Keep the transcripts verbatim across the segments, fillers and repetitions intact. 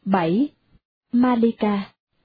bảy. Malika.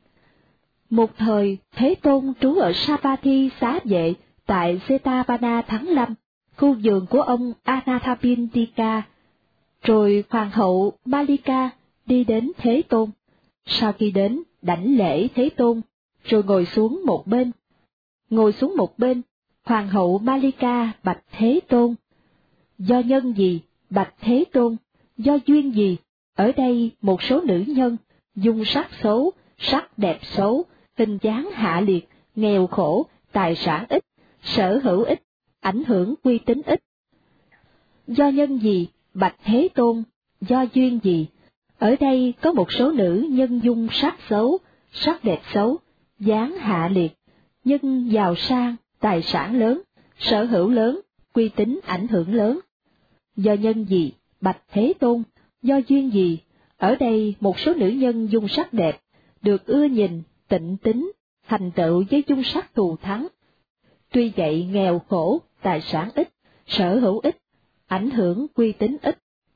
Một thời, Thế Tôn trú ở Savatthi xá vệ tại Jetavana Thắng Lâm, khu vườn của ông Anathapindika. Rồi hoàng hậu Malika đi đến Thế Tôn. Sau khi đến, đảnh lễ Thế Tôn, rồi ngồi xuống một bên. Ngồi xuống một bên, hoàng hậu Malika bạch Thế Tôn: Do nhân gì, bạch Thế Tôn, do duyên gì, ở đây một số nữ nhân, dung sắc xấu, sắc đẹp xấu, hình dáng hạ liệt, nghèo khổ, tài sản ít, sở hữu ít, ảnh hưởng uy tín ít. Do nhân gì, bạch Thế Tôn, do duyên gì, ở đây có một số nữ nhân dung sắc xấu, sắc đẹp xấu, dáng hạ liệt, nhưng giàu sang, tài sản lớn, sở hữu lớn, uy tín ảnh hưởng lớn. Do nhân gì, bạch Thế Tôn, do duyên gì, ở đây một số nữ nhân dung sắc đẹp, được ưa nhìn, tịnh tín, thành tựu với dung sắc thù thắng. Tuy vậy nghèo khổ, tài sản ít, sở hữu ít, ảnh hưởng uy tín ít.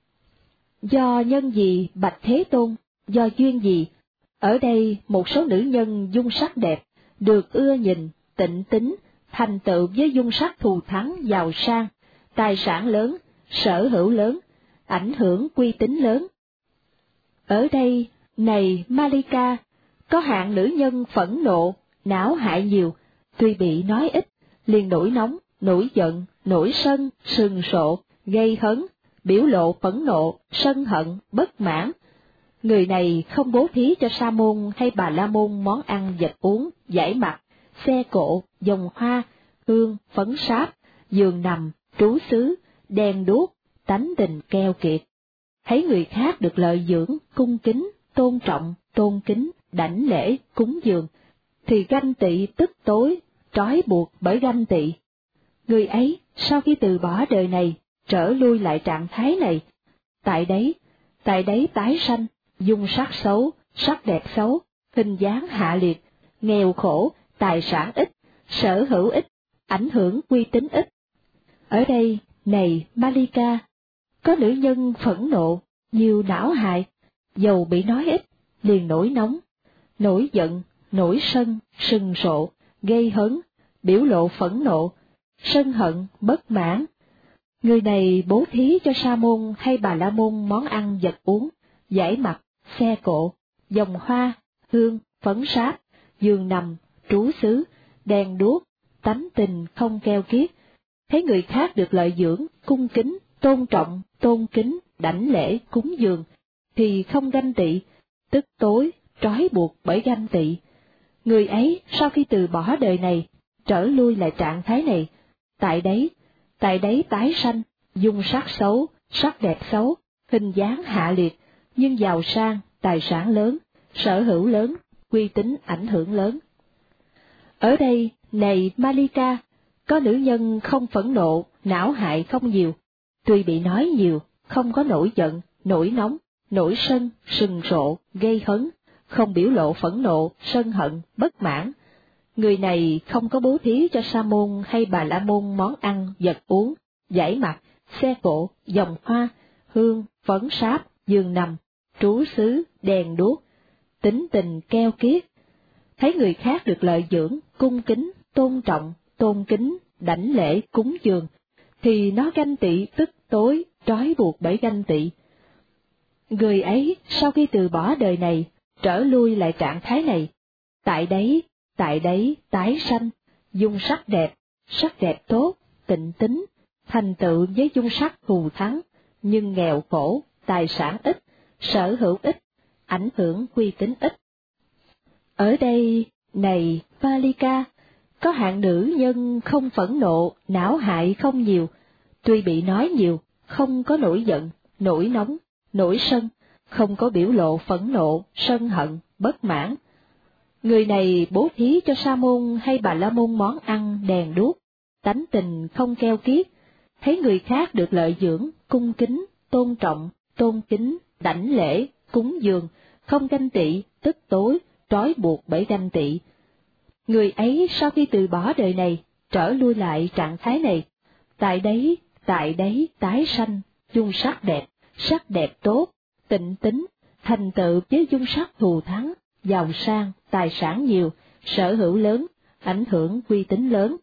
Do nhân gì, bạch Thế Tôn, do duyên gì, ở đây một số nữ nhân dung sắc đẹp, được ưa nhìn, tịnh tín, thành tựu với dung sắc thù thắng giàu sang, tài sản lớn, sở hữu lớn, ảnh hưởng uy tín lớn. Ở đây, này Malika, có hạng nữ nhân phẫn nộ, não hại nhiều, tuy bị nói ít, liền nổi nóng, nổi giận, nổi sân, sừng sộ, gây hấn, biểu lộ phẫn nộ, sân hận, bất mãn. Người này không bố thí cho sa môn hay bà la môn món ăn vật uống, giải mặt, xe cộ, vòng hoa, hương, phấn sáp, giường nằm, trú xứ, đèn đuốc, tánh tình keo kiệt. Thấy người khác được lợi dưỡng, cung kính, tôn trọng, tôn kính, đảnh lễ, cúng dường, thì ganh tị tức tối, trói buộc bởi ganh tị. Người ấy, sau khi từ bỏ đời này, trở lui lại trạng thái này, tại đấy, tại đấy tái sanh, dung sắc xấu, sắc đẹp xấu, hình dáng hạ liệt, nghèo khổ, tài sản ít, sở hữu ít, ảnh hưởng uy tín ít. Ở đây, này Malika, có nữ nhân phẫn nộ, nhiều não hại, dầu bị nói ít, liền nổi nóng, nổi giận, nổi sân, sừng sộ, gây hấn, biểu lộ phẫn nộ, sân hận, bất mãn. Người này bố thí cho sa môn hay bà la môn món ăn vật uống, giải mặt, xe cộ, vòng hoa, hương, phấn sáp, giường nằm, trú xứ, đèn đuốc, tánh tình không keo kiết. Thấy người khác được lợi dưỡng, cung kính, tôn trọng, tôn kính, đảnh lễ, cúng dường, thì không ganh tị, tức tối, trói buộc bởi ganh tị. Người ấy sau khi từ bỏ đời này, trở lui lại trạng thái này, tại đấy, tại đấy tái sanh, dung sắc xấu, sắc đẹp xấu, hình dáng hạ liệt, nhưng giàu sang, tài sản lớn, sở hữu lớn, uy tín ảnh hưởng lớn. Ở đây, này Malika, có nữ nhân không phẫn nộ, não hại không nhiều, tuy bị nói nhiều, không có nổi giận, nổi nóng, nổi sân, sừng sộ, gây hấn, không biểu lộ phẫn nộ, sân hận, bất mãn. Người này không có bố thí cho sa môn hay bà la môn món ăn, vật uống, giải mặt, xe cộ, vòng hoa, hương, phấn sáp, giường nằm, trú xứ, đèn đuốc, tính tình keo kiết. Thấy người khác được lợi dưỡng, cung kính, tôn trọng, tôn kính, đảnh lễ, cúng dường, thì nó ganh tị tức tối, trói buộc bởi ganh tị. Người ấy sau khi từ bỏ đời này, trở lui lại trạng thái này, tại đấy, tại đấy tái sanh, dung sắc đẹp, sắc đẹp tốt, tịnh tín, thành tựu với dung sắc thù thắng, nhưng nghèo khổ, tài sản ít, sở hữu ít, ảnh hưởng uy tín ít. Ở đây, này Malika, có hạng nữ nhân không phẫn nộ, não hại không nhiều, tuy bị nói nhiều, không có nổi giận, nổi nóng, nổi sân, không có biểu lộ phẫn nộ, sân hận, bất mãn. Người này bố thí cho sa môn hay bà la môn món ăn, đèn đuốc, tánh tình không keo kiết, thấy người khác được lợi dưỡng, cung kính, tôn trọng, tôn kính, đảnh lễ, cúng dường, không ganh tị, tức tối, trói buộc bởi ganh tị. Người ấy sau khi từ bỏ đời này, trở lui lại trạng thái này, tại đấy, tại đấy tái sanh, dung sắc đẹp, sắc đẹp tốt, tịnh tín, thành tựu với dung sắc thù thắng, giàu sang, tài sản nhiều, sở hữu lớn, ảnh hưởng uy tín lớn.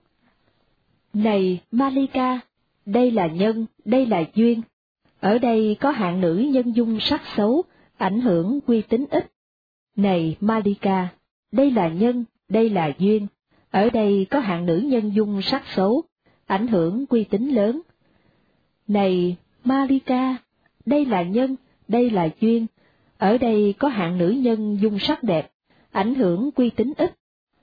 Này Malika, đây là nhân, đây là duyên. Ở đây có hạng nữ nhân dung sắc xấu, ảnh hưởng uy tín ít. Này Malika, đây là nhân, đây là duyên. Ở đây có hạng nữ nhân dung sắc xấu, ảnh hưởng uy tín lớn. Này Malika, đây là nhân, đây là duyên. Ở đây có hạng nữ nhân dung sắc đẹp, ảnh hưởng uy tín ít.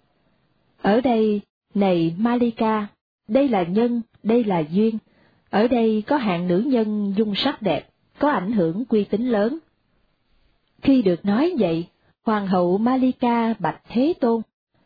Ở đây, này Malika, đây là nhân, đây là duyên. Ở đây có hạng nữ nhân dung sắc đẹp, có ảnh hưởng uy tín lớn. Khi được nói vậy, Hoàng hậu Malika bạch Thế Tôn: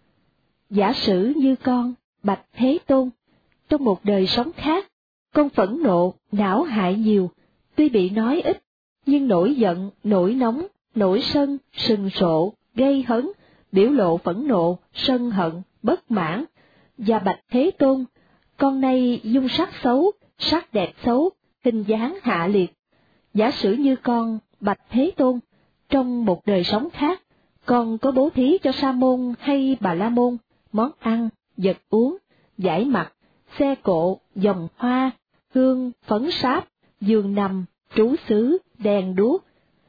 Giả sử như con, bạch Thế Tôn, trong một đời sống khác, con phẫn nộ, não hại nhiều, tuy bị nói ít, nhưng nổi giận, nổi nóng, nổi sân, sừng sộ, gây hấn, biểu lộ phẫn nộ, sân hận, bất mãn, và bạch Thế Tôn, con nay dung sắc xấu, sắc đẹp xấu, hình dáng hạ liệt. Giả sử như con, bạch Thế Tôn, trong một đời sống khác, con có bố thí cho Sa môn hay Bà La môn, món ăn, vật uống, giải mặt, xe cộ, vòng hoa, hương, phấn sáp, giường nằm, trú xứ, đèn đuốc.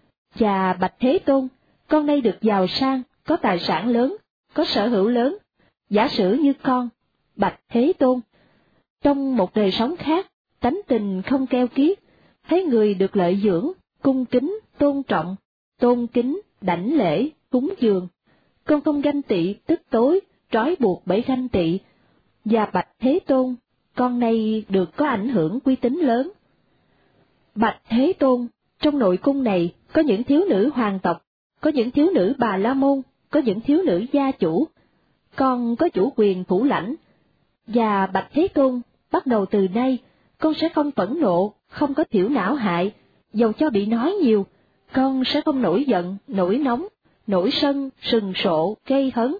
Và bạch Thế Tôn, con nay được giàu sang, có tài sản lớn, có sở hữu lớn. Giả sử như con, bạch Thế Tôn, trong một đời sống khác, tánh tình không keo kiết, thấy người được lợi dưỡng, cung kính, tôn trọng, tôn kính, đảnh lễ, cúng dường. Con không ganh tị, tức tối, trói buộc bởi ganh tị. Và bạch Thế Tôn, con nay được có ảnh hưởng uy tín lớn. Bạch Thế Tôn, trong nội cung này có những thiếu nữ hoàng tộc, có những thiếu nữ Bà La môn, có những thiếu nữ gia chủ. Con có chủ quyền thủ lãnh. Và bạch Thế Tôn, bắt đầu từ nay, con sẽ không phẫn nộ, không có thiểu não hại, dầu cho bị nói nhiều, con sẽ không nổi giận, nổi nóng, nổi sân, sừng sộ, gây hấn.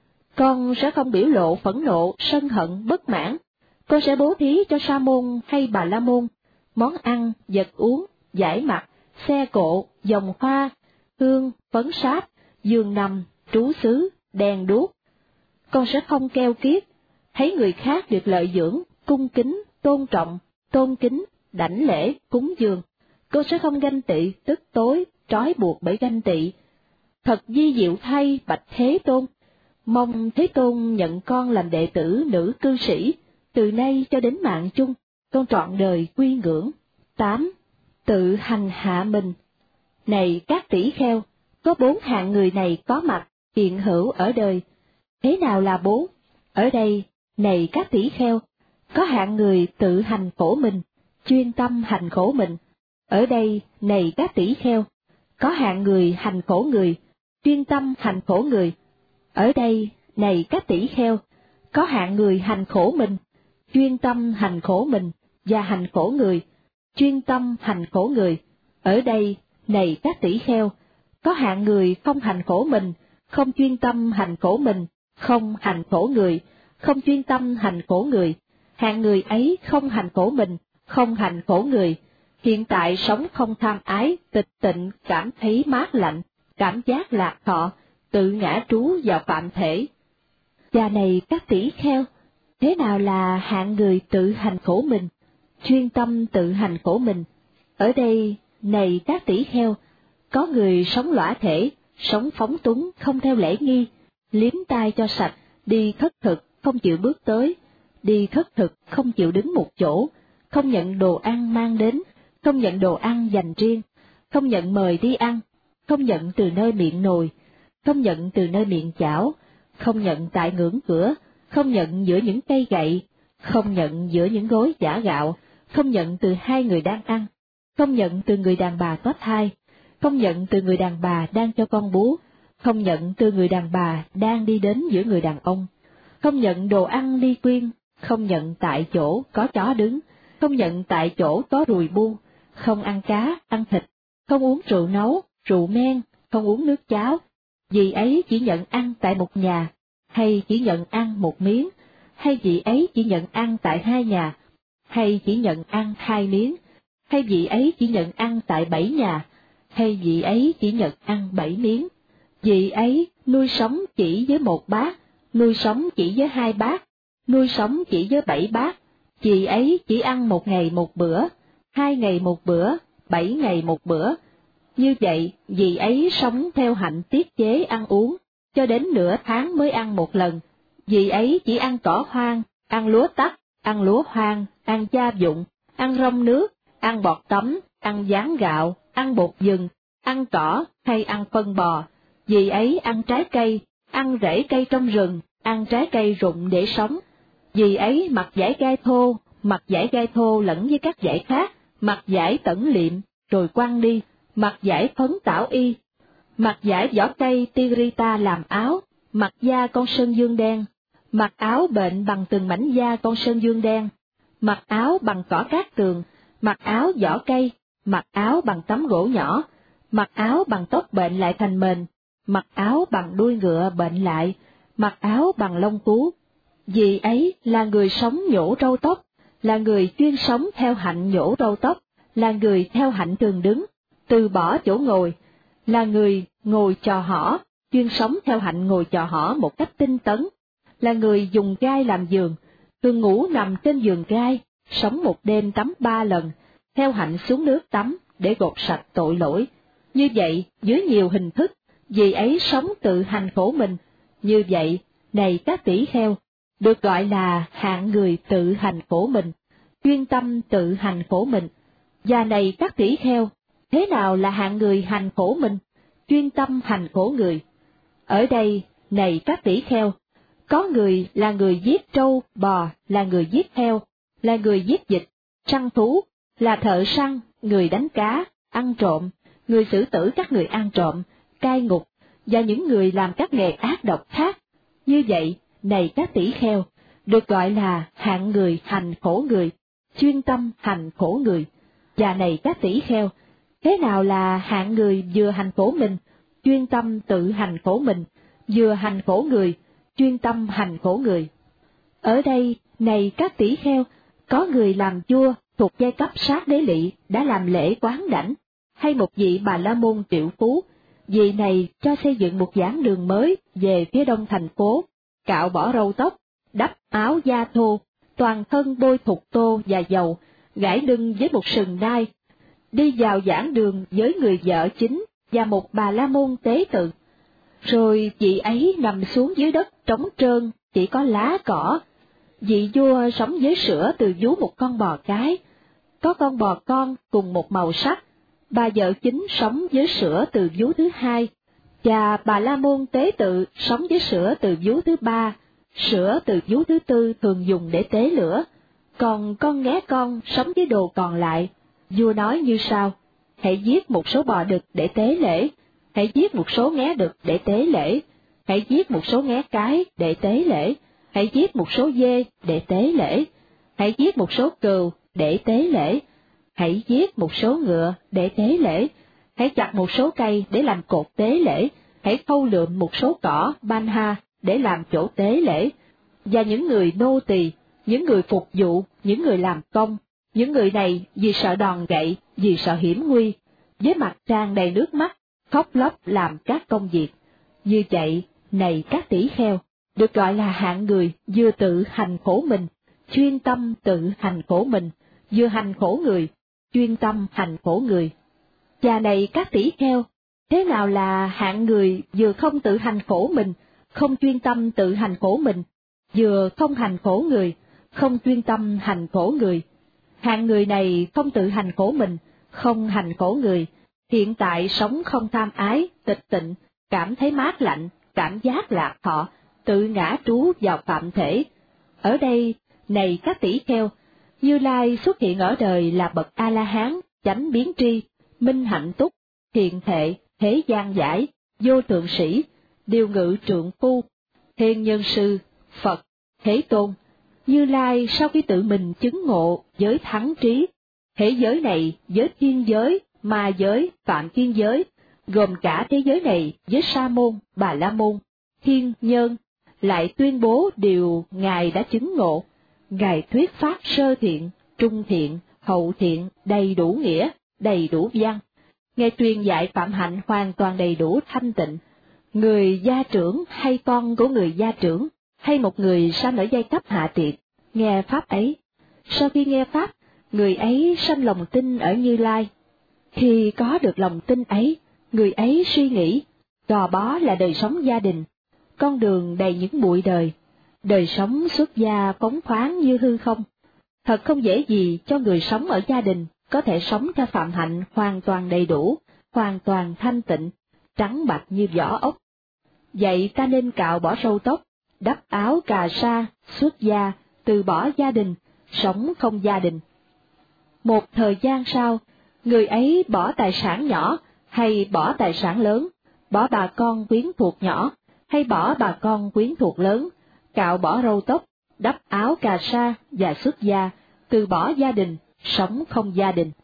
Con sẽ không biểu lộ phẫn nộ, sân hận, bất mãn. Con sẽ bố thí cho Sa môn hay Bà La môn, món ăn, vật uống, giải mặt, xe cộ, vòng hoa, hương, phấn sáp, giường nằm, trú xứ, đèn đuốc. Con sẽ không keo kiết, thấy người khác được lợi dưỡng, cung kính, tôn trọng, tôn kính, đảnh lễ, cúng dường. Con sẽ không ganh tị, tức tối, trói buộc bởi ganh tị. Thật di diệu thay, bạch Thế Tôn. Mong Thế Tôn nhận con làm đệ tử nữ cư sĩ, từ nay cho đến mạng chung, con trọn đời quy ngưỡng. tám. Tự hành hạ mình. Này các tỷ kheo, có bốn hạng người này có mặt, hiện hữu ở đời. Thế nào là bốn? Ở đây, này các tỷ kheo, có hạng người tự hành khổ mình, chuyên tâm hành khổ mình. Ở đây, này các tỷ kheo, có hạng người hành khổ người, chuyên tâm hành khổ người. Ở đây, này các tỷ kheo, có hạng người hành khổ mình, chuyên tâm hành khổ mình, và hành khổ người, chuyên tâm hành khổ người. Ở đây, này các tỷ kheo, có hạng người không hành khổ mình, không chuyên tâm hành khổ mình, không hành khổ người, không chuyên tâm hành khổ người. Hạng người ấy không hành khổ mình, không hành khổ người, hiện tại sống không tham ái, tịch tịnh, cảm thấy mát lạnh, cảm giác lạc thọ, tự ngã trú vào phạm thể. Và này các tỷ kheo, thế nào là hạng người tự hành khổ mình, chuyên tâm tự hành khổ mình? Ở đây, này các tỷ kheo, có người sống lõa thể, sống phóng túng, không theo lễ nghi, liếm tai cho sạch, đi thất thực, không chịu bước tới, đi thất thực, không chịu đứng một chỗ, không nhận đồ ăn mang đến, không nhận đồ ăn dành riêng, không nhận mời đi ăn, không nhận từ nơi miệng nồi, không nhận từ nơi miệng chảo, không nhận tại ngưỡng cửa, không nhận giữa những cây gậy, không nhận giữa những gối giã gạo, không nhận từ hai người đang ăn, không nhận từ người đàn bà có thai, không nhận từ người đàn bà đang cho con bú, không nhận từ người đàn bà đang đi đến giữa người đàn ông, không nhận đồ ăn ly quyên, không nhận tại chỗ có chó đứng, không nhận tại chỗ có ruồi bu, không ăn cá, ăn thịt, không uống rượu nấu, rượu men, không uống nước cháo. Vì ấy chỉ nhận ăn tại một nhà, hay chỉ nhận ăn một miếng, hay vị ấy chỉ nhận ăn tại hai nhà, hay chỉ nhận ăn hai miếng, hay vị ấy chỉ nhận ăn tại bảy nhà, hay vị ấy chỉ nhận ăn bảy miếng? Vị ấy nuôi sống chỉ với một bát, nuôi sống chỉ với hai bát, nuôi sống chỉ với bảy bát, vị ấy chỉ ăn một ngày một bữa, hai ngày một bữa, bảy ngày một bữa. Như vậy, vị ấy sống theo hạnh tiết chế ăn uống, cho đến nửa tháng mới ăn một lần. Vị ấy chỉ ăn cỏ hoang, ăn lúa tắc, ăn lúa hoang, ăn gia dụng, ăn rong nước, ăn bọt tấm, ăn gián gạo, ăn bột vừng, ăn cỏ hay ăn phân bò. Vị ấy ăn trái cây, ăn rễ cây trong rừng, ăn trái cây rụng để sống. Vị ấy mặc vải gai thô, mặc vải gai thô lẫn với các vải khác, mặc vải tẩn liệm, rồi quăng đi, mặc vải phấn tảo y, mặc vải vỏ cây tigrita làm áo, mặc da con sơn dương đen, mặc áo bệnh bằng từng mảnh da con sơn dương đen, mặc áo bằng cỏ cát tường, mặc áo vỏ cây, mặc áo bằng tấm gỗ nhỏ, mặc áo bằng tóc bệnh lại thành mền, mặc áo bằng đuôi ngựa bệnh lại, mặc áo bằng lông cú. Vì ấy là người sống nhổ râu tóc, là người chuyên sống theo hạnh nhổ râu tóc, là người theo hạnh thường đứng, từ bỏ chỗ ngồi, là người ngồi chò hõ, chuyên sống theo hạnh ngồi chò hõ một cách tinh tấn, là người dùng gai làm giường, thường ngủ nằm trên giường gai, sống một đêm tắm ba lần, theo hạnh xuống nước tắm để gột sạch tội lỗi. Như vậy, dưới nhiều hình thức, vì ấy sống tự hành khổ mình. Như vậy, này các tỷ kheo, được gọi là hạng người tự hành khổ mình, chuyên tâm tự hành khổ mình. Và này các tỷ kheo, thế nào là hạng người hành khổ mình, chuyên tâm hành khổ người? Ở đây, này các tỷ kheo, có người là người giết trâu, bò, là người giết heo, là người giết vịt, săn thú, là thợ săn, người đánh cá, ăn trộm, người xử tử các người ăn trộm, cai ngục, và những người làm các nghề ác độc khác. Như vậy, này các tỷ kheo, được gọi là hạng người hành khổ người, chuyên tâm hành khổ người. Và này các tỷ kheo, thế nào là hạng người vừa hành khổ mình, chuyên tâm tự hành khổ mình, vừa hành khổ người, chuyên tâm hành khổ người? Ở đây, này các tỷ kheo, có người làm vua thuộc giai cấp sát đế lỵ đã làm lễ quán đảnh, hay một vị Bà La Môn triệu phú, vị này cho xây dựng một giảng đường mới về phía đông thành phố, cạo bỏ râu tóc, đắp áo da thô, toàn thân bôi thục tô và dầu, gãi lưng với một sừng nai, đi vào giảng đường với người vợ chính và một Bà La Môn tế tự. Rồi vị ấy nằm xuống dưới đất trống trơn, chỉ có lá cỏ. Vị vua sống với sữa từ vú một con bò cái, có con bò con cùng một màu sắc. Bà vợ chính sống với sữa từ vú thứ hai, và Bà La Môn tế tự sống với sữa từ vú thứ ba. Sữa từ vú thứ tư thường dùng để tế lửa, còn con nghé con sống với đồ còn lại. Vua nói như sau: hãy giết một số bò đực để tế lễ, hãy giết một số nghé đực để tế lễ, hãy giết một số nghé cái để tế lễ, hãy giết một số dê để tế lễ, hãy giết một số cừu để tế lễ, hãy giết một số ngựa để tế lễ, hãy chặt một số cây để làm cột tế lễ, hãy thâu lượm một số cỏ ban ha để làm chỗ tế lễ. Và những người nô tỳ, những người phục vụ, những người làm công, những người này vì sợ đòn gậy, vì sợ hiểm nguy, với mặt tràn đầy nước mắt, khóc lóc làm các công việc. Như vậy, này các tỷ kheo, được gọi là hạng người vừa tự hành khổ mình, chuyên tâm tự hành khổ mình, vừa hành khổ người, chuyên tâm hành khổ người. Và này các tỷ kheo, thế nào là hạng người vừa không tự hành khổ mình, không chuyên tâm tự hành khổ mình, vừa không hành khổ người, không chuyên tâm hành khổ người? Hạng người này không tự hành khổ mình, không hành khổ người, hiện tại sống không tham ái, tịch tịnh, cảm thấy mát lạnh, cảm giác lạc thọ, tự ngã trú vào phạm thể. Ở đây, này các tỷ kheo, Như Lai xuất hiện ở đời là bậc A-la-hán, chánh biến tri, minh hạnh túc, thiện thệ, thế gian giải, vô thượng sĩ, điều ngự trượng phu, thiên nhân sư, Phật, Thế Tôn. Như Lai sau khi tự mình chứng ngộ giới thắng trí, thế giới này, giới thiên giới, ma giới, phạm thiên giới, gồm cả thế giới này với Sa môn, Bà La môn, thiên nhân, lại tuyên bố điều Ngài đã chứng ngộ. Ngài thuyết pháp sơ thiện, trung thiện, hậu thiện, đầy đủ nghĩa, đầy đủ văn. Ngài truyền dạy phạm hạnh hoàn toàn đầy đủ thanh tịnh. Người gia trưởng hay con của người gia trưởng, hay một người sanh ở giai cấp hạ tiệt, nghe Pháp ấy. Sau khi nghe Pháp, người ấy sanh lòng tin ở Như Lai. Khi có được lòng tin ấy, người ấy suy nghĩ, gò bó là đời sống gia đình, con đường đầy những bụi đời, đời sống xuất gia phóng khoáng như hư không. Thật không dễ gì cho người sống ở gia đình có thể sống theo phạm hạnh hoàn toàn đầy đủ, hoàn toàn thanh tịnh, trắng bạch như vỏ ốc. Vậy ta nên cạo bỏ râu tóc, đắp áo cà sa, xuất gia, từ bỏ gia đình, sống không gia đình. Một thời gian sau, người ấy bỏ tài sản nhỏ hay bỏ tài sản lớn, bỏ bà con quyến thuộc nhỏ hay bỏ bà con quyến thuộc lớn, cạo bỏ râu tóc, đắp áo cà sa và xuất gia, từ bỏ gia đình, sống không gia đình.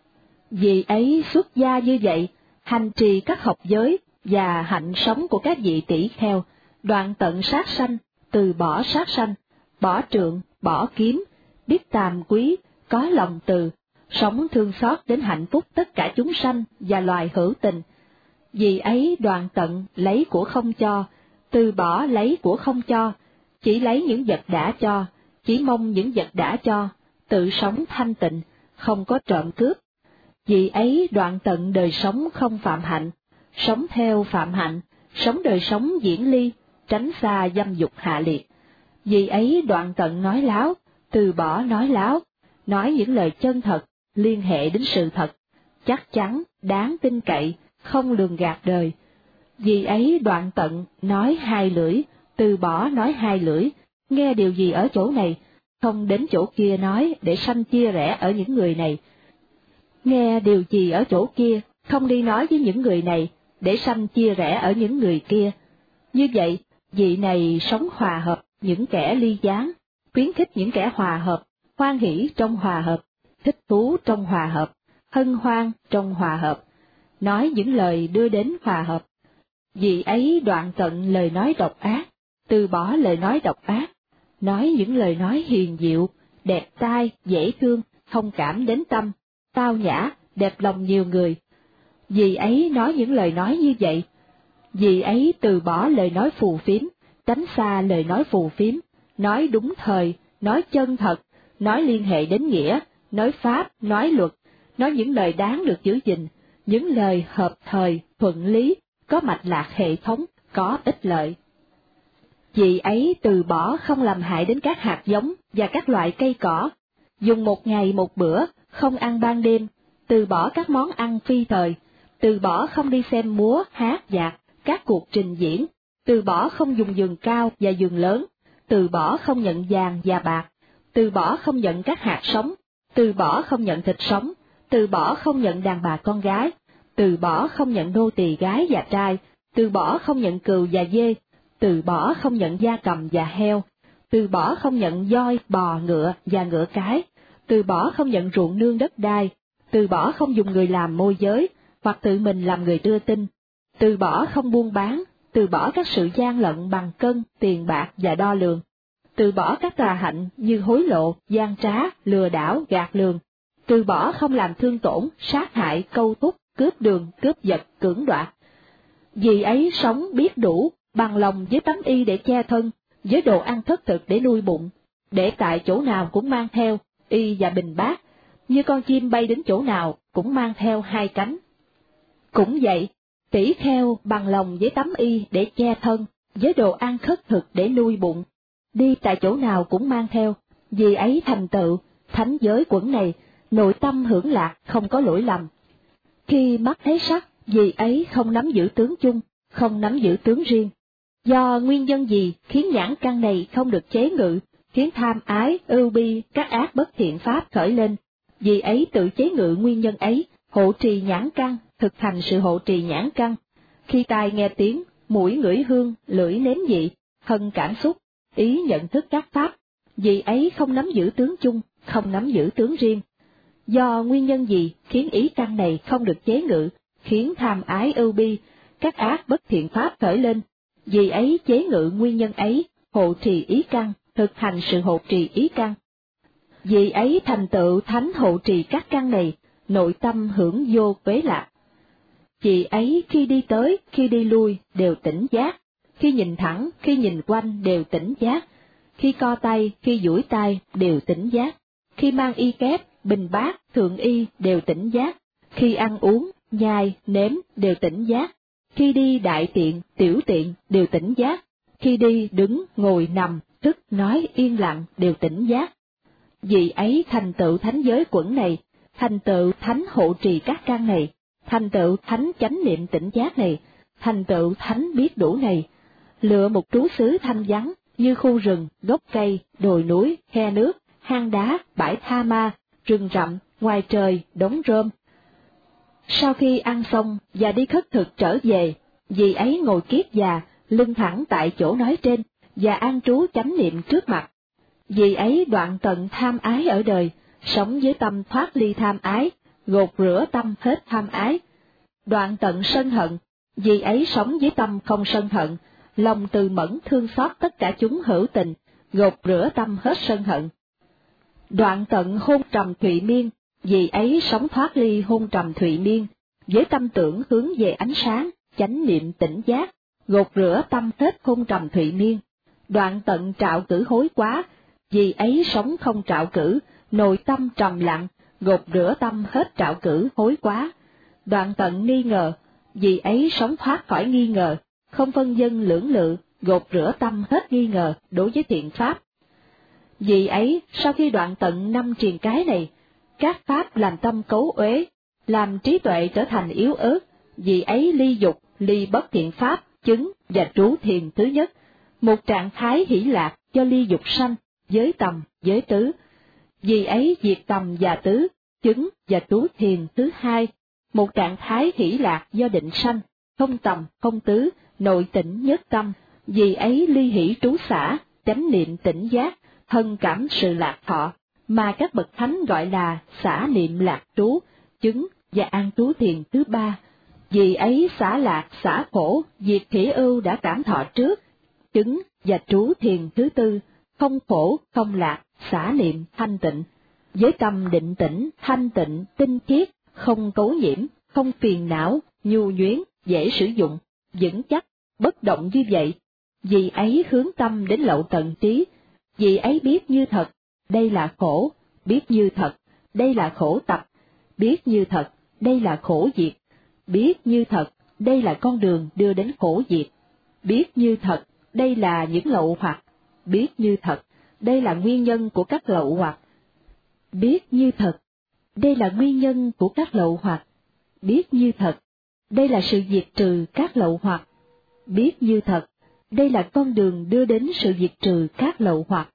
Vì ấy xuất gia như vậy, hành trì các học giới và hạnh sống của các vị tỷ kheo, đoạn tận sát sanh, từ bỏ sát sanh, bỏ trượng, bỏ kiếm, biết tàm quý, có lòng từ, sống thương xót đến hạnh phúc tất cả chúng sanh và loài hữu tình. Vì ấy đoạn tận lấy của không cho, từ bỏ lấy của không cho, chỉ lấy những vật đã cho, chỉ mong những vật đã cho, tự sống thanh tịnh, không có trộm cướp. Vì ấy đoạn tận đời sống không phạm hạnh, sống theo phạm hạnh, sống đời sống diễn ly, tránh xa dâm dục hạ liệt. Vì ấy đoạn tận nói láo, từ bỏ nói láo, nói những lời chân thật, liên hệ đến sự thật, chắc chắn, đáng tin cậy, không lường gạt đời. Vì ấy đoạn tận nói hai lưỡi, từ bỏ nói hai lưỡi, nghe điều gì ở chỗ này, không đến chỗ kia nói để sanh chia rẽ ở những người này. Nghe điều gì ở chỗ kia, không đi nói với những người này, để sanh chia rẽ ở những người kia. Như vậy, vị này sống hòa hợp những kẻ ly gián, khuyến khích những kẻ hòa hợp, hoan hỷ trong hòa hợp, thích thú trong hòa hợp, hân hoan trong hòa hợp, nói những lời đưa đến hòa hợp. Vị ấy đoạn tận lời nói độc ác, từ bỏ lời nói độc ác, nói những lời nói hiền diệu, đẹp tai, dễ thương, thông cảm đến tâm, tao nhã, đẹp lòng nhiều người. Vì ấy nói những lời nói như vậy. Vì ấy từ bỏ lời nói phù phiếm, tránh xa lời nói phù phiếm, nói đúng thời, nói chân thật, nói liên hệ đến nghĩa, nói pháp, nói luật, nói những lời đáng được giữ gìn, những lời hợp thời, thuận lý, có mạch lạc hệ thống, có ích lợi. Vì ấy từ bỏ không làm hại đến các hạt giống và các loại cây cỏ, dùng một ngày một bữa, không ăn ban đêm, từ bỏ các món ăn phi thời, từ bỏ không đi xem múa, hát, nhạc, các cuộc trình diễn, từ bỏ không dùng giường cao và giường lớn, từ bỏ không nhận vàng và bạc, từ bỏ không nhận các hạt sống, từ bỏ không nhận thịt sống, từ bỏ không nhận đàn bà con gái, từ bỏ không nhận nô tỳ gái và trai, từ bỏ không nhận cừu và dê, từ bỏ không nhận gia cầm và heo, từ bỏ không nhận voi, bò, ngựa và ngựa cái, từ bỏ không nhận ruộng nương đất đai, từ bỏ không dùng người làm môi giới, hoặc tự mình làm người đưa tin, từ bỏ không buôn bán, từ bỏ các sự gian lận bằng cân, tiền bạc và đo lường, từ bỏ các tà hạnh như hối lộ, gian trá, lừa đảo, gạt lường, từ bỏ không làm thương tổn, sát hại, câu thúc, cướp đường, cướp giật, cưỡng đoạt. Vì ấy sống biết đủ, bằng lòng với tấm y để che thân, với đồ ăn thất thực để nuôi bụng, để tại chỗ nào cũng mang theo, y và bình bát, như con chim bay đến chỗ nào cũng mang theo hai cánh. Cũng vậy, tỷ kheo bằng lòng với tấm y để che thân, với đồ ăn khất thực để nuôi bụng, đi tại chỗ nào cũng mang theo, vì ấy thành tựu, thánh giới quẩn này, nội tâm hưởng lạc không có lỗi lầm. Khi mắt thấy sắc, vì ấy không nắm giữ tướng chung, không nắm giữ tướng riêng. Do nguyên nhân gì khiến nhãn căn này không được chế ngự, khiến tham ái, ưu bi, các ác bất thiện pháp khởi lên, vì ấy tự chế ngự nguyên nhân ấy, hộ trì nhãn căn, thực hành sự hộ trì nhãn căn. Khi tai nghe tiếng, mũi ngửi hương, lưỡi nếm vị, thân cảm xúc, ý nhận thức các pháp, vì ấy không nắm giữ tướng chung, không nắm giữ tướng riêng. Do nguyên nhân gì khiến ý căn này không được chế ngự, khiến tham ái ưu bi, các ác bất thiện pháp khởi lên, vì ấy chế ngự nguyên nhân ấy, hộ trì ý căn, thực hành sự hộ trì ý căn. Vì ấy thành tựu thánh hộ trì các căn này, nội tâm hưởng vô quế lạc. Chị ấy khi đi tới, khi đi lui đều tỉnh giác, khi nhìn thẳng, khi nhìn quanh đều tỉnh giác, khi co tay, khi duỗi tay đều tỉnh giác, khi mang y kép, bình bát, thượng y đều tỉnh giác, khi ăn uống, nhai, nếm đều tỉnh giác, khi đi đại tiện, tiểu tiện đều tỉnh giác, khi đi, đứng, ngồi, nằm, thức, nói, yên lặng đều tỉnh giác. Vì ấy thành tựu thánh giới quẩn này, thành tựu thánh hộ trì các căn này, thành tựu thánh chánh niệm tỉnh giác này, thành tựu thánh biết đủ này, lựa một trú xứ thanh vắng như khu rừng, gốc cây, đồi núi, khe nước, hang đá, bãi tha ma, rừng rậm, ngoài trời, đống rơm. Sau khi ăn xong và đi khất thực trở về, vì ấy ngồi kiết già, lưng thẳng tại chỗ nói trên, và an trú chánh niệm trước mặt. Vì ấy đoạn tận tham ái ở đời, sống với tâm thoát ly tham ái, gột rửa tâm hết tham ái. Đoạn tận sân hận, vì ấy sống với tâm không sân hận, lòng từ mẫn thương xót tất cả chúng hữu tình, gột rửa tâm hết sân hận. Đoạn tận hôn trầm thụy miên, vì ấy sống thoát ly hôn trầm thụy miên, với tâm tưởng hướng về ánh sáng, chánh niệm tỉnh giác, gột rửa tâm hết hôn trầm thụy miên. Đoạn tận trạo cử hối quá, vì ấy sống không trạo cử, nội tâm trầm lặng, gột rửa tâm hết trạo cử hối quá. Đoạn tận nghi ngờ, vì ấy sống thoát khỏi nghi ngờ, không phân vân lưỡng lự, gột rửa tâm hết nghi ngờ đối với thiện pháp. Vì ấy, sau khi đoạn tận năm triền cái này, các pháp làm tâm cấu uế, làm trí tuệ trở thành yếu ớt, vì ấy ly dục, ly bất thiện pháp, chứng và trú thiền thứ nhất, một trạng thái hỷ lạc do ly dục sanh, giới tầm, giới tứ. Vì ấy diệt tầm và tứ, chứng và trú thiền thứ hai, một trạng thái hỷ lạc do định sanh, không tầm, không tứ, nội tĩnh nhất tâm. Vì ấy ly hỷ trú xả, chánh niệm tỉnh giác, thân cảm sự lạc thọ, mà các bậc thánh gọi là xả niệm lạc trú, chứng và an trú thiền thứ ba. Vì ấy xả lạc, xả khổ, diệt khỉ ưu đã cảm thọ trước, chứng và trú thiền thứ tư, không khổ, không lạc, xả niệm thanh tịnh. Với tâm định tĩnh, thanh tịnh, tinh khiết, không cấu nhiễm, không phiền não, nhu nhuyến, dễ sử dụng, vững chắc, bất động như vậy. Vì ấy hướng tâm đến lậu tận trí, vì ấy biết như thật, đây là khổ, biết như thật, đây là khổ tập, biết như thật, đây là khổ diệt, biết như thật, đây là con đường đưa đến khổ diệt, biết như thật, đây là những lậu hoặc, biết như thật, đây là nguyên nhân của các lậu hoặc, biết như thật, đây là nguyên nhân của các lậu hoặc, biết như thật, đây là sự diệt trừ các lậu hoặc, biết như thật, đây là con đường đưa đến sự diệt trừ các lậu hoặc.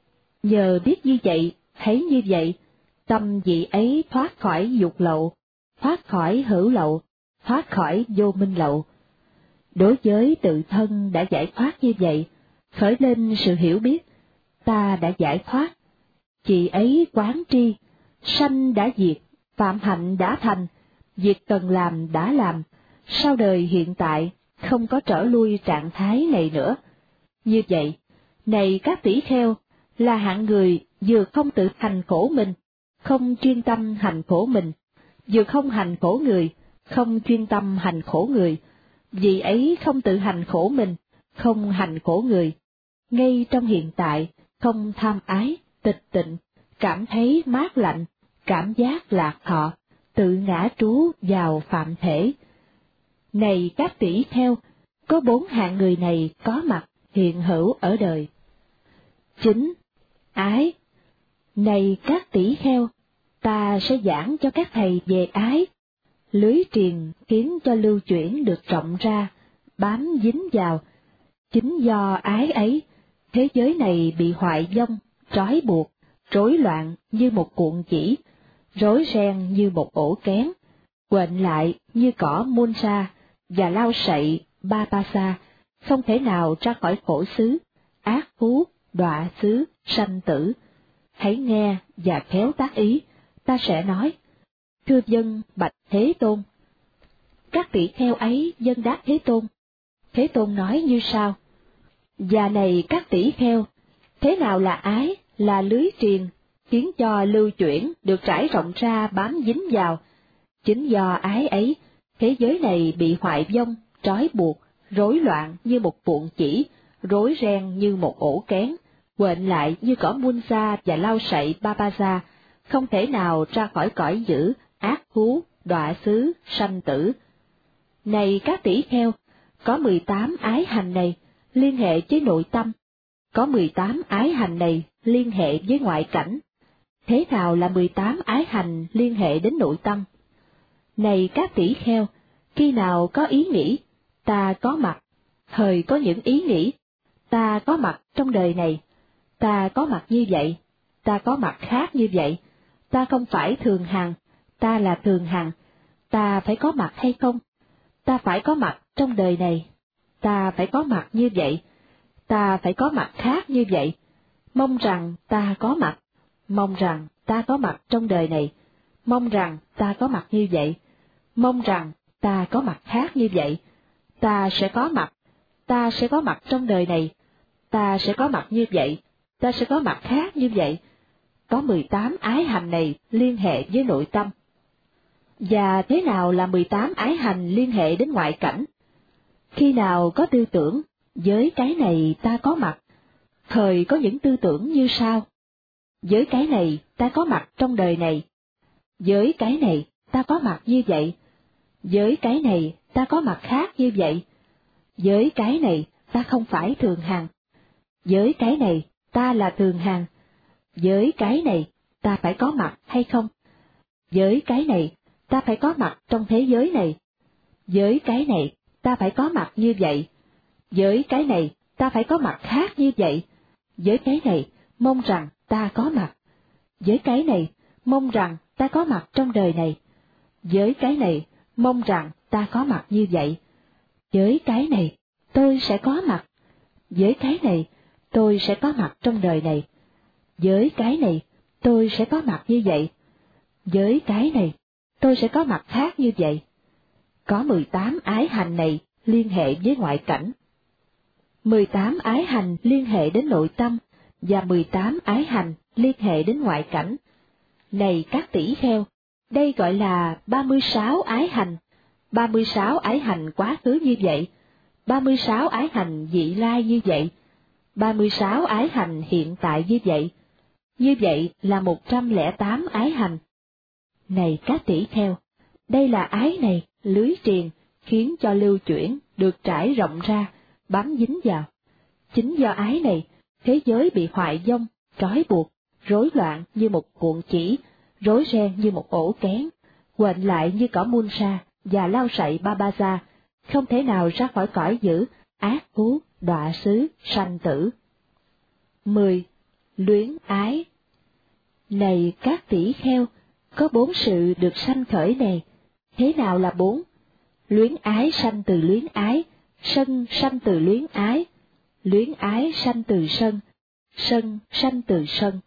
Nhờ biết như vậy, thấy như vậy, tâm vị ấy thoát khỏi dục lậu, thoát khỏi hữu lậu, thoát khỏi vô minh lậu. Đối với tự thân đã giải thoát như vậy, khởi lên sự hiểu biết, ta đã giải thoát. Chị ấy quán tri, sanh đã diệt, phạm hạnh đã thành, việc cần làm đã làm, sau đời hiện tại không có trở lui trạng thái này nữa. Như vậy, này các tỷ kheo, là hạng người vừa không tự hành khổ mình, không chuyên tâm hành khổ mình, vừa không hành khổ người, không chuyên tâm hành khổ người, vì ấy không tự hành khổ mình, không hành khổ người. Ngay trong hiện tại, không tham ái, tịch tịnh, cảm thấy mát lạnh, cảm giác lạc thọ, tự ngã trú vào phạm thể. Này các tỷ kheo, có bốn hạng người này có mặt hiện hữu ở đời. Chính, ái. Này các tỷ kheo, ta sẽ giảng cho các thầy về ái. Lưới triền khiến cho lưu chuyển được rộng ra, bám dính vào. Chính do ái ấy, thế giới này bị hoại vong, trói buộc, rối loạn như một cuộn chỉ, rối ren như một ổ kén, quện lại như cỏ muôn sa, và lao sậy ba pa sa, không thể nào ra khỏi khổ xứ, ác phú, đọa xứ, sanh tử. Hãy nghe và khéo tác ý, ta sẽ nói. Thưa dân bạch Thế Tôn. Các tỷ kheo ấy dân đáp Thế Tôn. Thế Tôn nói như sau. Và này các tỷ kheo, thế nào là ái, là lưới triền, khiến cho lưu chuyển được trải rộng ra bám dính vào. Chính do ái ấy, Thế giới này bị hoại vong, trói buộc, rối loạn như một cuộn chỉ, rối ren như một ổ kén, quện lại như cỏ Munsa và lau sậy Babaza, không thể nào ra khỏi cõi dữ, ác thú, đọa xứ, sanh tử. Này các tỷ kheo, có mười tám ái hành này liên hệ với nội tâm, có mười tám ái hành này liên hệ với ngoại cảnh. Thế nào là mười tám ái hành liên hệ đến nội tâm? Này các tỷ kheo, khi nào có ý nghĩ, ta có mặt, thời có những ý nghĩ, ta có mặt trong đời này, ta có mặt như vậy, ta có mặt khác như vậy, ta không phải thường hằng, ta là thường hằng, ta phải có mặt hay không? Ta phải có mặt trong đời này, ta phải có mặt như vậy, ta phải có mặt khác như vậy, mong rằng ta có mặt, mong rằng ta có mặt trong đời này, mong rằng ta có mặt như vậy, mong rằng ta có mặt khác như vậy, ta sẽ có mặt, ta sẽ có mặt trong đời này, ta sẽ có mặt như vậy, ta sẽ có mặt khác như vậy. Có mười tám ái hành này liên hệ với nội tâm. Và thế nào là mười tám ái hành liên hệ đến ngoại cảnh? Khi nào có tư tưởng, với cái này ta có mặt, thời có những tư tưởng như sau: với cái này ta có mặt trong đời này, với cái này ta có mặt như vậy, với cái này ta có mặt khác như vậy, với cái này ta không phải thường hằng, với cái này ta là thường hằng, với cái này ta phải có mặt hay không, với cái này ta phải có mặt trong thế giới này, với cái này ta phải có mặt như vậy, với cái này ta phải có mặt khác như vậy, với cái này mong rằng ta có mặt, với cái này mong rằng ta có mặt trong đời này, với cái này mong rằng ta có mặt như vậy, với cái này tôi sẽ có mặt, với cái này tôi sẽ có mặt trong đời này, với cái này tôi sẽ có mặt như vậy, với cái này tôi sẽ có mặt khác như vậy. Có mười tám ái hành này liên hệ với ngoại cảnh. mười tám ái hành liên hệ đến nội tâm, và mười tám ái hành liên hệ đến ngoại cảnh. Này các tỷ kheo, đây gọi là ba mươi sáu ái hành, ba mươi sáu ái hành quá khứ như vậy, ba mươi sáu ái hành vị lai như vậy, ba mươi sáu ái hành hiện tại như vậy. Như vậy là một trăm lẻ tám ái hành. Này các tỷ kheo, đây là ái này, lưới triền, khiến cho lưu chuyển, được trải rộng ra, bám dính vào. Chính do ái này, thế giới bị hoại vong, trói buộc, rối loạn như một cuộn chỉ, rối ren như một ổ kén, quện lại như cỏ Munsa và lau sậy Babaza, không thể nào ra khỏi cõi dữ, ác thú, đọa xứ, sanh tử. mười. Luyến ái. Này các tỷ kheo, có bốn sự được sanh khởi này. Thế nào là bốn? Luyến ái sanh từ luyến ái, sân sanh từ luyến ái, luyến ái sanh từ sân, sân sanh từ sân.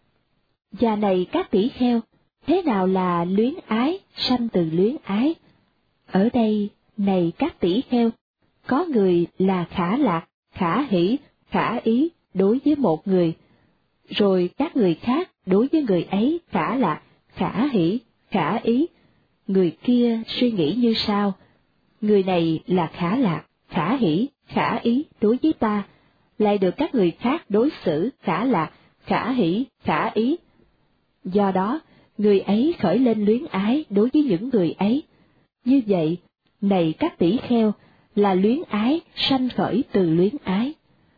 Và này các tỷ kheo, thế nào là luyến ái sanh từ luyến ái? Ở đây, này các tỷ kheo, có người là khả lạc, khả hỷ, khả ý đối với một người, rồi các người khác đối với người ấy khả lạc, khả hỷ, khả ý. Người kia suy nghĩ như sau: người này là khả lạc, khả hỷ, khả ý đối với ta, lại được các người khác đối xử khả lạc, khả hỷ, khả ý. Do đó, người ấy khởi lên luyến ái đối với những người ấy. Như vậy, này các tỷ kheo, là luyến ái sanh khởi từ luyến ái.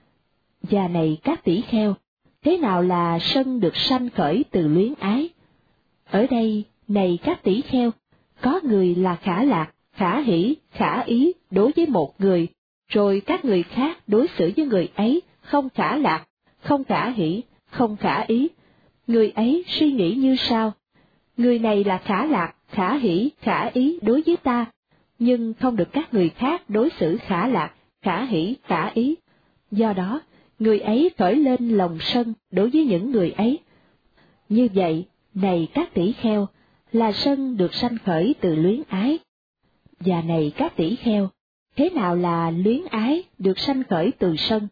Và này các tỷ kheo, thế nào là sân được sanh khởi từ luyến ái? Ở đây, này các tỷ kheo, có người là khả lạc, khả hỷ, khả ý đối với một người, rồi các người khác đối xử với người ấy không khả lạc, không khả hỷ, không khả ý. Người ấy suy nghĩ như sau: người này là khả lạc, khả hỷ, khả ý đối với ta, nhưng không được các người khác đối xử khả lạc, khả hỷ, khả ý. Do đó, người ấy khởi lên lòng sân đối với những người ấy. Như vậy, này các tỷ kheo, là sân được sanh khởi từ luyến ái. Và này các tỷ kheo, thế nào là luyến ái được sanh khởi từ sân?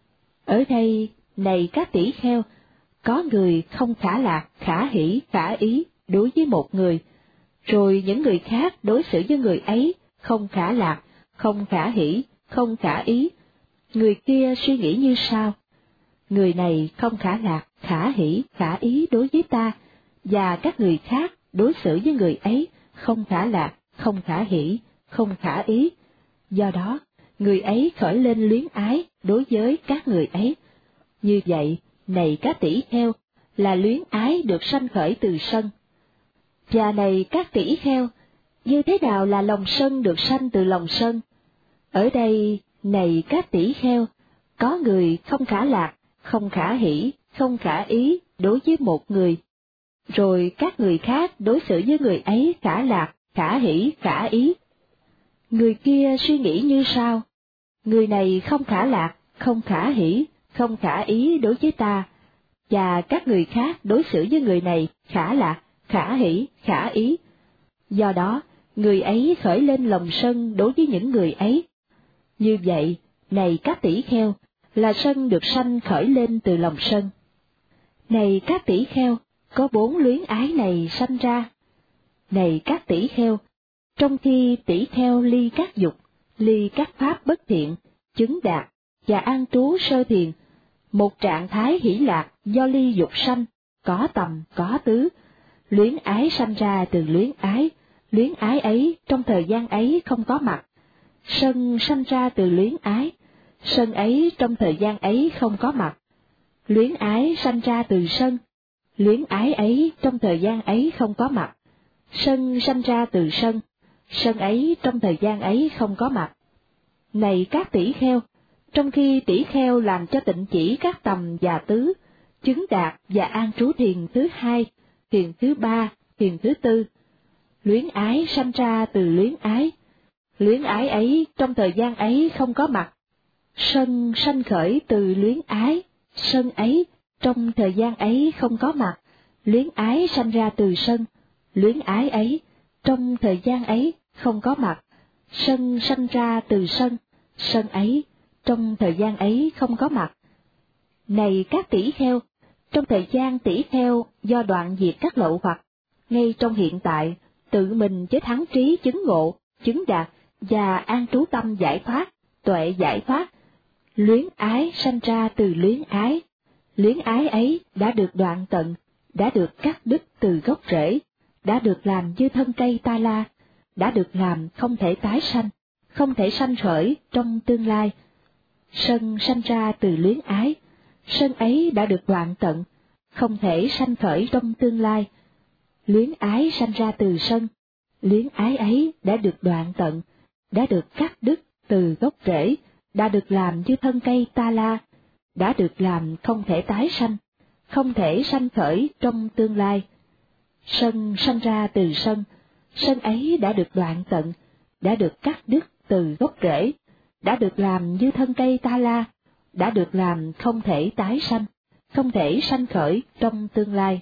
Ở đây, này các tỷ kheo, có người không khả lạc, khả hỷ, khả ý đối với một người, Rồi những người khác đối xử với người ấy không khả lạc, không khả hỷ, không khả ý. Người kia suy nghĩ như sau: người này không khả lạc, khả hỷ, khả ý đối với ta, và các người khác đối xử với người ấy không khả lạc, không khả hỷ, không khả ý. Do đó, người ấy khởi lên luyến ái đối với các người ấy. Như vậy, này các tỷ kheo, là luyến ái được sanh khởi từ sân. Và này các tỷ kheo, như thế nào là lòng sân được sanh từ lòng sân? Ở đây, này các tỷ kheo, có người không khả lạc, không khả hỷ, không khả ý đối với một người. Rồi các người khác đối xử với người ấy khả lạc, khả hỷ, khả ý. Người kia suy nghĩ như sau: người này không khả lạc, không khả hỷ, không khả ý đối với ta, và các người khác đối xử với người này khả lạc, khả hỷ, khả ý. Do đó, người ấy khởi lên lòng sân đối với những người ấy. Như vậy, này các tỷ kheo, là sân được sanh khởi lên từ lòng sân. Này các tỷ kheo, có bốn luyến ái này sanh ra. Này các tỷ kheo, trong khi tỷ kheo ly các dục, ly các pháp bất thiện, chứng đạt và an trú sơ thiền, một trạng thái hỷ lạc do ly dục sanh, có tầm, có tứ, luyến ái sanh ra từ luyến ái, luyến ái ấy trong thời gian ấy không có mặt. Sân sanh ra từ luyến ái, sân ấy trong thời gian ấy không có mặt. Luyến ái sanh ra từ sân, luyến ái ấy trong thời gian ấy không có mặt. Sân sanh ra từ sân, sân ấy trong thời gian ấy không có mặt. Này các tỷ kheo, trong khi tỷ kheo làm cho tịnh chỉ các tầm và tứ, chứng đạt và an trú thiền thứ hai, thiền thứ ba, thiền thứ tư, luyến ái sanh ra từ luyến ái, luyến ái ấy trong thời gian ấy không có mặt. Sân sanh khởi từ luyến ái, sân ấy trong thời gian ấy không có mặt. Luyến ái sanh ra từ sân, luyến ái ấy trong thời gian ấy không có mặt. Sân sanh ra từ sân, sân ấy trong thời gian ấy không có mặt. Này các tỷ kheo, trong thời gian tỷ kheo do đoạn diệt các lậu hoặc, ngay trong hiện tại, tự mình với thắng trí chứng ngộ, chứng đạt và an trú tâm giải thoát, tuệ giải thoát, luyến ái sanh ra từ luyến ái. Luyến ái ấy đã được đoạn tận, đã được cắt đứt từ gốc rễ, đã được làm như thân cây ta la, đã được làm không thể tái sanh, không thể sanh khởi trong tương lai. Sân sanh ra từ luyến ái, sân ấy đã được đoạn tận, không thể sanh khởi trong tương lai. Luyến ái sanh ra từ sân, luyến ái ấy đã được đoạn tận, đã được cắt đứt từ gốc rễ, đã được làm như thân cây ta la, đã được làm không thể tái sanh, không thể sanh khởi trong tương lai. Sân sanh ra từ sân, sân ấy đã được đoạn tận, đã được cắt đứt từ gốc rễ, đã được làm như thân cây ta la, đã được làm không thể tái sanh, không thể sanh khởi trong tương lai.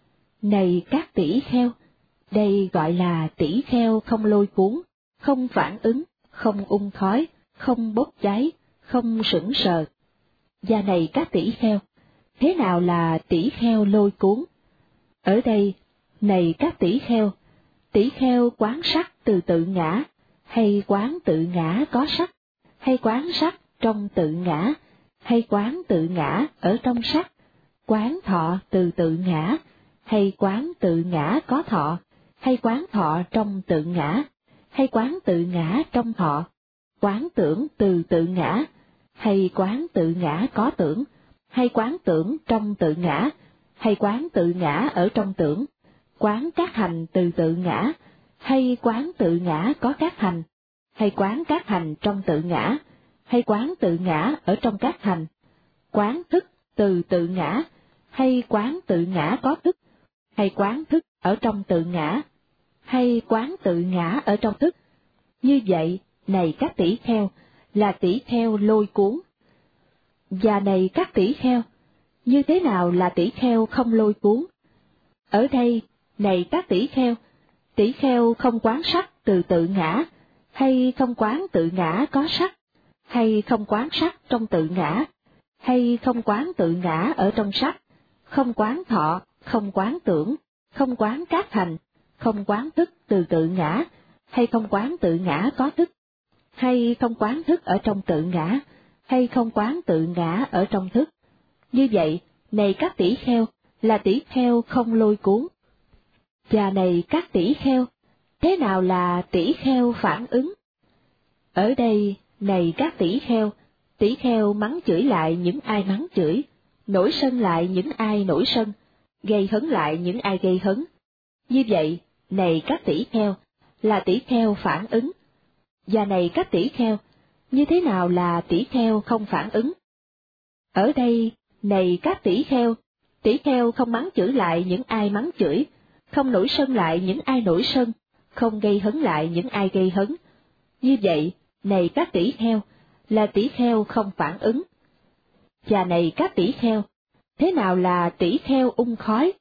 Này các tỷ kheo, đây gọi là tỷ kheo không lôi cuốn, không phản ứng, không ung khói, không bốc cháy, không sững sờ. Và này các tỷ kheo, thế nào là tỷ kheo lôi cuốn? Ở đây, này các tỷ kheo, tỷ kheo quán sắc từ tự ngã, hay quán tự ngã có sắc, hay quán sắc trong tự ngã, hay quán tự ngã ở trong sắc, quán thọ từ tự ngã, hay quán tự ngã có thọ, hay quán thọ trong tự ngã, hay quán tự ngã trong thọ, quán tưởng từ tự ngã, hay quán tự ngã có tưởng, hay quán tưởng trong tự ngã, hay quán tự ngã ở trong tưởng, quán các hành từ tự ngã, hay quán tự ngã có các hành, hay quán các hành trong tự ngã, hay quán tự ngã ở trong các hành, quán thức từ tự ngã, hay quán tự ngã có thức, hay quán thức ở trong tự ngã, hay quán tự ngã ở trong thức. Như vậy, này các tỷ kheo, là tỷ kheo lôi cuốn. Và này các tỷ kheo, như thế nào là tỷ kheo không lôi cuốn? Ở đây, này các tỷ kheo, tỷ kheo không quán sắc từ tự ngã, hay không quán tự ngã có sắc, hay không quán sắc trong tự ngã, hay không quán tự ngã ở trong sắc, không quán thọ, không quán tưởng, không quán các hành, không quán thức từ tự ngã, hay không quán tự ngã có thức, hay không quán thức ở trong tự ngã, hay không quán tự ngã ở trong thức. Như vậy, này các tỷ kheo, là tỷ kheo không lôi cuốn. Và này các tỷ kheo, thế nào là tỷ kheo phản ứng? Ở đây, này các tỷ kheo, tỷ kheo mắng chửi lại những ai mắng chửi, nổi sân lại những ai nổi sân, gây hấn lại những ai gây hấn. Như vậy, này các tỷ kheo, là tỷ kheo phản ứng. Và này các tỷ kheo, như thế nào là tỷ kheo không phản ứng? Ở đây, này các tỷ kheo, tỷ kheo không mắng chửi lại những ai mắng chửi, không nổi sân lại những ai nổi sân, không gây hấn lại những ai gây hấn. Như vậy, này các tỷ kheo, là tỷ kheo không phản ứng. Và này các tỷ kheo, thế nào là tỷ kheo ung khói?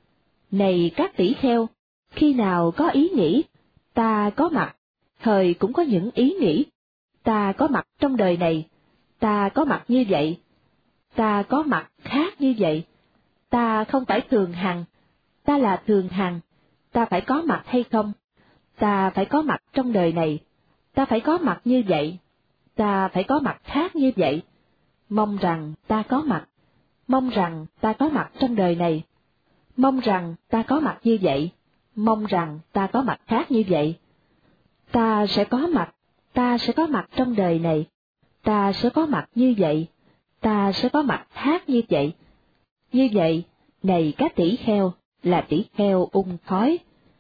Này các tỷ kheo, khi nào có ý nghĩ, ta có mặt, thời cũng có những ý nghĩ, ta có mặt trong đời này, ta có mặt như vậy, ta có mặt khác như vậy, ta không phải thường hằng, ta là thường hằng, ta phải có mặt hay không? Ta phải có mặt trong đời này, ta phải có mặt như vậy, ta phải có mặt khác như vậy. Mong rằng ta có mặt, mong rằng ta có mặt trong đời này, mong rằng ta có mặt như vậy, mong rằng ta có mặt khác như vậy. Ta sẽ có mặt, ta sẽ có mặt trong đời này, ta sẽ có mặt như vậy, ta sẽ có mặt khác như vậy. Như vậy, này các tỷ kheo, là tỷ kheo ung khói.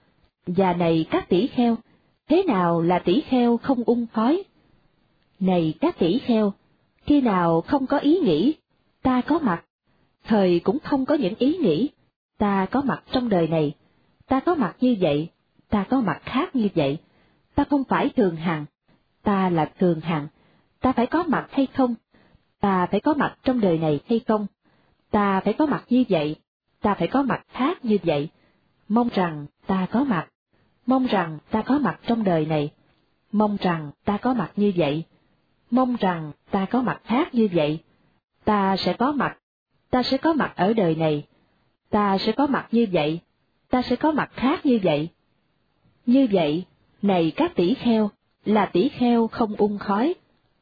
Và này các tỷ kheo, thế nào là tỷ kheo không ung khói? Này các tỷ kheo, khi nào không có ý nghĩ, ta có mặt, thời cũng không có những ý nghĩ, ta có mặt trong đời này, ta có mặt như vậy, ta có mặt khác như vậy, ta không phải thường hằng, ta là thường hằng, ta phải có mặt hay không, ta phải có mặt trong đời này hay không, ta phải có mặt như vậy, ta phải có mặt khác như vậy, mong rằng ta có mặt, mong rằng ta có mặt trong đời này, mong rằng ta có mặt như vậy, mong rằng ta có mặt khác như vậy, ta sẽ có mặt, ta sẽ có mặt ở đời này, ta sẽ có mặt như vậy, ta sẽ có mặt khác như vậy. Như vậy, này các tỷ kheo, là tỷ kheo không ung khói.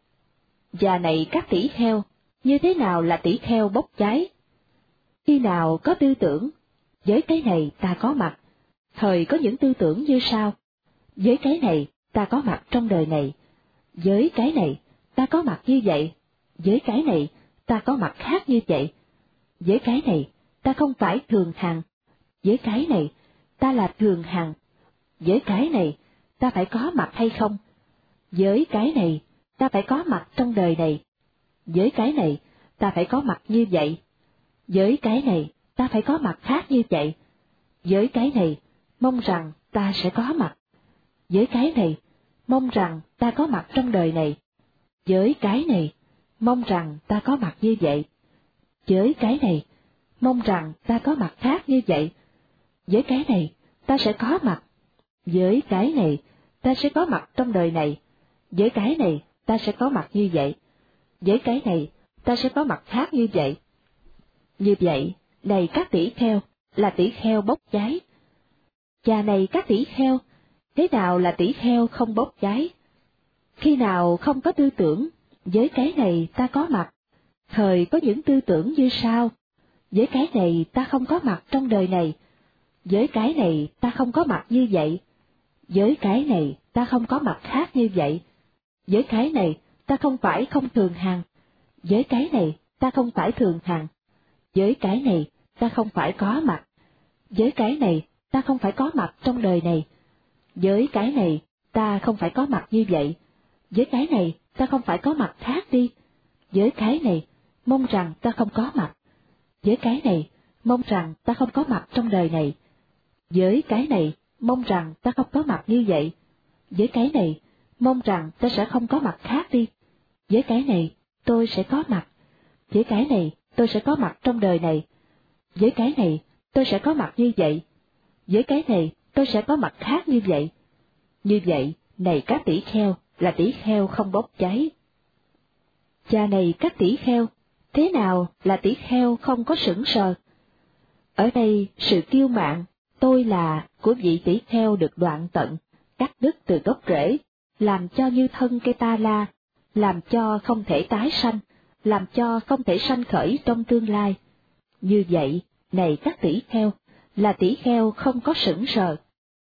Và này các tỷ kheo, như thế nào là tỷ kheo bốc cháy? Khi nào có tư tưởng, với cái này ta có mặt, thời có những tư tưởng như sau, với cái này ta có mặt trong đời này, với cái này ta có mặt như vậy, với cái này ta có mặt khác như vậy, với cái này ta không phải thường hằng, với cái này ta là thường hằng, với cái này ta phải có mặt hay không, với cái này ta phải có mặt trong đời này, với cái này ta phải có mặt như vậy, với cái này ta phải có mặt khác như vậy, với cái này mong rằng ta sẽ có mặt, với cái này mong rằng ta có mặt trong đời này, với cái này mong rằng ta có mặt như vậy, với cái này mong rằng ta có mặt khác như vậy, với cái này ta sẽ có mặt, với cái này ta sẽ có mặt trong đời này, với cái này ta sẽ có mặt như vậy, với cái này ta sẽ có mặt khác như vậy. Như vậy, này các tỷ kheo, là tỷ kheo bốc cháy. Và này các tỷ kheo, thế nào là tỷ kheo không bốc cháy? Khi nào không có tư tưởng, với cái này ta có mặt, thời có những tư tưởng như sau, với cái này ta không có mặt trong đời này, với cái này ta không có mặt như vậy, với cái này ta không có mặt khác như vậy, với cái này ta không phải không thường hằng, với cái này ta không phải thường hằng, với cái này ta không phải có mặt, với cái này ta không phải có mặt trong đời này, với cái này ta không phải có mặt như vậy, với cái này ta không phải có mặt khác đi, với cái này mong rằng ta không có mặt, với cái này mong rằng ta không có mặt trong đời này, với cái này mong rằng ta không có mặt như vậy, với cái này mong rằng ta sẽ không có mặt khác đi, với cái này tôi sẽ có mặt, với cái này tôi sẽ có mặt trong đời này, với cái này tôi sẽ có mặt như vậy, với cái này tôi sẽ có mặt khác như vậy. Như vậy, này các tỷ kheo, là tỷ kheo không bốc cháy. Cha này các tỷ kheo, thế nào là tỷ kheo không có sững sờ? Ở đây sự kiêu mạn, tôi là của vị tỷ kheo được đoạn tận, cắt đứt từ gốc rễ, làm cho như thân cây ta la, làm cho không thể tái sanh, làm cho không thể sanh khởi trong tương lai. Như vậy, này các tỷ kheo, là tỷ kheo không có sững sờ,